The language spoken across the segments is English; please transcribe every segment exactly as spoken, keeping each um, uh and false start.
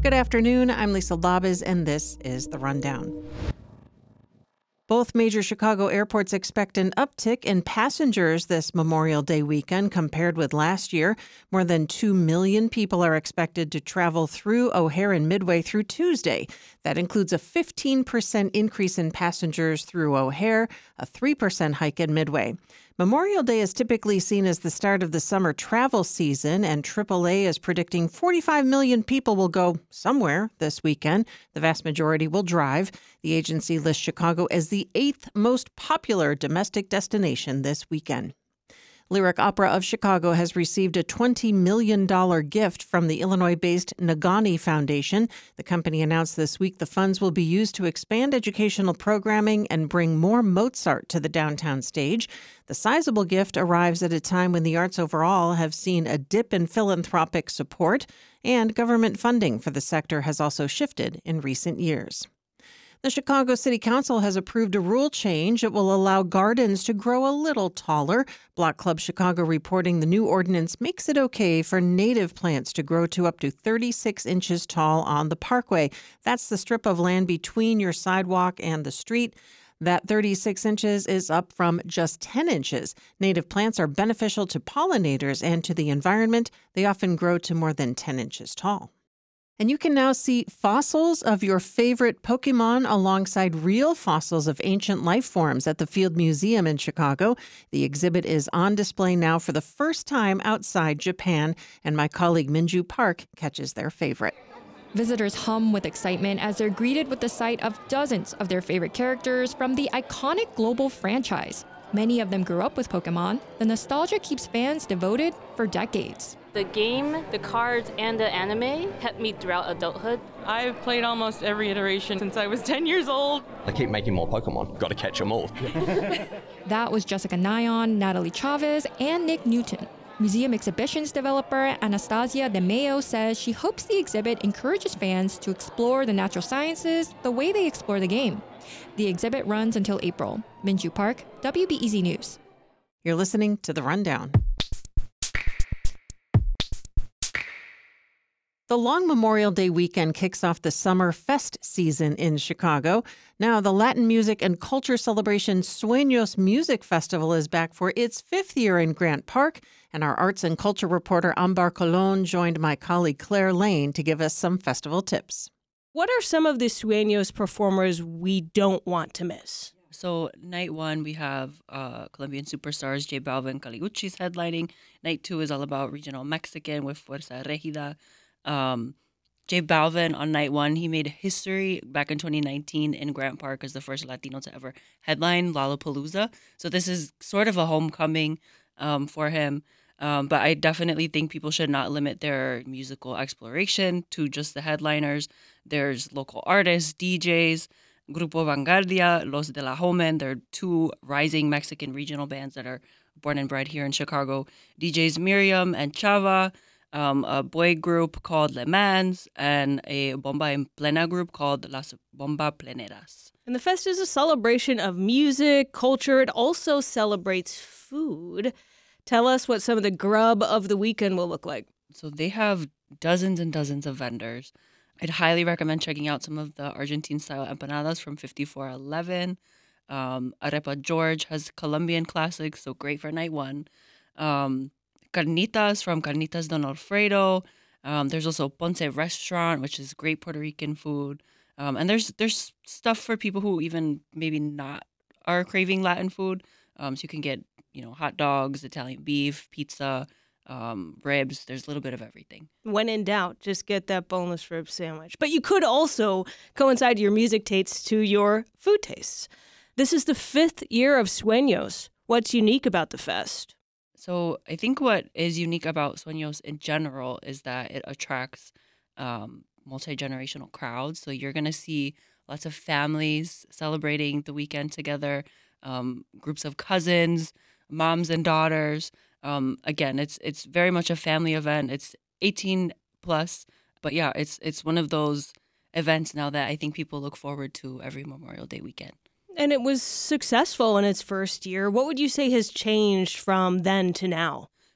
Good afternoon. I'm Lisa Labez, and this is The Rundown. Both major Chicago airports expect an uptick in passengers this Memorial Day weekend compared with last year. More than two million people are expected to travel through O'Hare and Midway through Tuesday. That includes a fifteen percent increase in passengers through O'Hare, a three percent hike in Midway. Memorial Day is typically seen as the start of the summer travel season, and triple A is predicting forty-five million people will go somewhere this weekend. The vast majority will drive. The agency lists Chicago as the eighth most popular domestic destination this weekend. Lyric Opera of Chicago has received a twenty million dollars gift from the Illinois-based Nagani Foundation. The company announced this week the funds will be used to expand educational programming and bring more Mozart to the downtown stage. The sizable gift arrives at a time when the arts overall have seen a dip in philanthropic support, and government funding for the sector has also shifted in recent years. The Chicago City Council has approved a rule change. It will allow gardens to grow a little taller. Block Club Chicago reporting the new ordinance makes it okay for native plants to grow to up to thirty-six inches tall on the parkway. That's the strip of land between your sidewalk and the street. That thirty-six inches is up from just ten inches. Native plants are beneficial to pollinators and to the environment. They often grow to more than ten inches tall. And you can now see fossils of your favorite Pokemon alongside real fossils of ancient life forms at the Field Museum in Chicago. The exhibit is on display now for the first time outside Japan, and my colleague Minju Park catches their favorite. Visitors hum with excitement as they're greeted with the sight of dozens of their favorite characters from the iconic global franchise. Many of them grew up with Pokemon. The nostalgia keeps fans devoted for decades. The game, the cards, and the anime kept me throughout adulthood. I've played almost every iteration since I was ten years old. They keep making more Pokemon. Got to catch them all. That was Jessica Nyon, Natalie Chavez, and Nick Newton. Museum exhibitions developer Anastasia De Mayo says she hopes the exhibit encourages fans to explore the natural sciences the way they explore the game. The exhibit runs until April. Minju Park, W B E Z News. You're listening to The Rundown. The long Memorial Day weekend kicks off the summer fest season in Chicago. Now, the Latin music and culture celebration Sueños Music Festival is back for its fifth year in Grant Park, and our arts and culture reporter Ambar Colon joined my colleague Claire Lane to give us some festival tips. What are some of the Sueños performers we don't want to miss? So night one, we have uh, Colombian superstars J Balvin, Caliguchi's headlining. Night two is all about regional Mexican with Fuerza Regida. Um, J Balvin on night one, he made history back in twenty nineteen in Grant Park as the first Latino to ever headline Lollapalooza. So this is sort of a homecoming um, for him. Um, but I definitely think people should not limit their musical exploration to just the headliners. There's local artists, D Js, Grupo Vanguardia, Los de la Jomen. They're two rising Mexican regional bands that are born and bred here in Chicago. D Js Miriam and Chava. Um, a boy group called Le Mans, and a Bomba en Plena group called Las Bomba Pleneras. And the fest is a celebration of music, culture. It also celebrates food. Tell us what some of the grub of the weekend will look like. So they have dozens and dozens of vendors. I'd highly recommend checking out some of the Argentine-style empanadas from fifty-four eleven. Um, Arepa George has Colombian classics, so great for night one. Um, Carnitas from Carnitas Don Alfredo. Um, there's also Ponce Restaurant, which is great Puerto Rican food. Um, and there's there's stuff for people who even maybe not are craving Latin food. Um, so you can get, you know, hot dogs, Italian beef, pizza, um, ribs. There's a little bit of everything. When in doubt, just get that boneless rib sandwich. But you could also coincide your music tastes to your food tastes. This is the fifth year of Sueños. What's unique about the fest? So I think what is unique about Sueños in general is that it attracts um, multi-generational crowds. So you're going to see lots of families celebrating the weekend together, um, groups of cousins, moms and daughters. Um, again, it's it's very much a family event. It's eighteen plus, but yeah, it's it's one of those events now that I think people look forward to every Memorial Day weekend. And it was successful in its first year. What would you say has changed from then to now?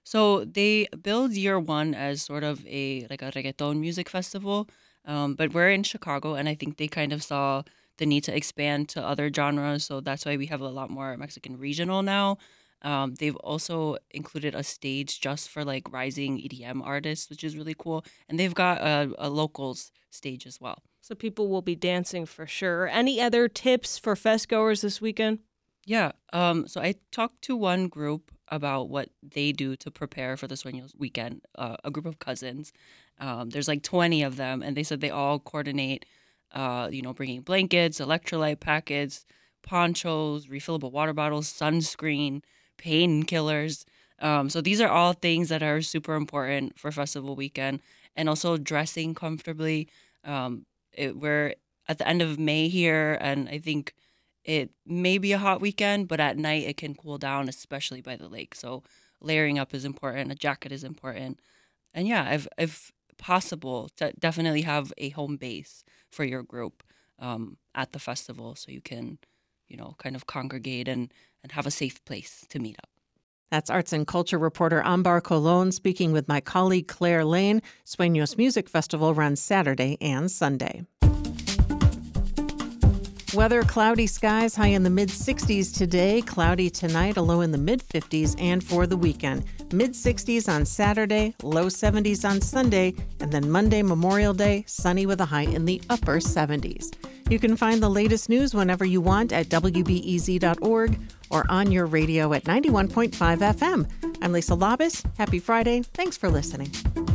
So they build year one as sort of a like a reggaeton music festival, um, but we're in Chicago, and I think they kind of saw the need to expand to other genres. So that's why we have a lot more Mexican regional now. Um, they've also included a stage just for like rising E D M artists, which is really cool, and they've got a, a locals stage as well. So people will be dancing for sure. Any other tips for fest goers this weekend? Yeah. Um, so I talked to one group about what they do to prepare for the Sueños weekend, uh, a group of cousins. Um, there's like twenty of them, and they said they all coordinate, uh, you know, bringing blankets, electrolyte packets, ponchos, refillable water bottles, sunscreen, painkillers. Um, so these are all things that are super important for festival weekend, and also dressing comfortably. Um, it, we're at the end of May here, and I think it may be a hot weekend, but at night it can cool down, especially by the lake. So layering up is important. A jacket is important. And yeah, if, if possible, to definitely have a home base for your group um, at the festival so you can, you know, kind of congregate and, and have a safe place to meet up. That's arts and culture reporter Ambar Colon speaking with my colleague Claire Lane. Sueños Music Festival runs Saturday and Sunday. Weather, cloudy skies, high in the mid sixties today. Cloudy tonight, a low in the mid fifties, and for the weekend, mid sixties on Saturday, low seventies on Sunday, and then Monday, Memorial Day, sunny with a high in the upper seventies. You can find the latest news whenever you want at W B E Z dot org or on your radio at ninety-one point five F M. I'm Lisa Labus. Happy Friday. Thanks for listening.